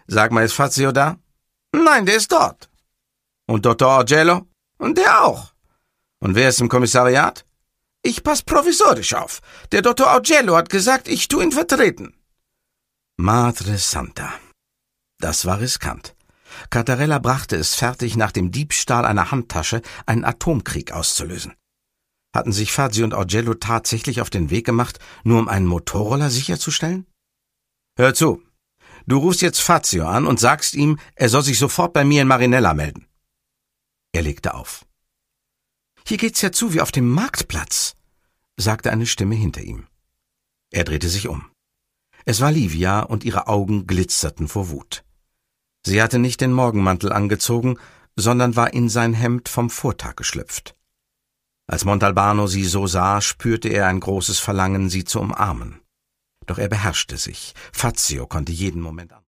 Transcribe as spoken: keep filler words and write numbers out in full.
Sag mal, ist Fazio da? Nein, der ist dort. Und Doktor Augello? Und der auch. Und wer ist im Kommissariat? Ich pass provisorisch auf. Der Doktor Augello hat gesagt, ich tu ihn vertreten. Madre Santa. Das war riskant. Cartarella brachte es fertig, nach dem Diebstahl einer Handtasche einen Atomkrieg auszulösen. Hatten sich Fazio und Augello tatsächlich auf den Weg gemacht, nur um einen Motorroller sicherzustellen? Hör zu. Du rufst jetzt Fazio an und sagst ihm, er soll sich sofort bei mir in Marinella melden. Er legte auf. Hier geht's ja zu wie auf dem Marktplatz, sagte eine Stimme hinter ihm. Er drehte sich um. Es war Livia und ihre Augen glitzerten vor Wut. Sie hatte nicht den Morgenmantel angezogen, sondern war in sein Hemd vom Vortag geschlüpft. Als Montalbano sie so sah, spürte er ein großes Verlangen, sie zu umarmen. Doch er beherrschte sich. Fazio konnte jeden Moment an.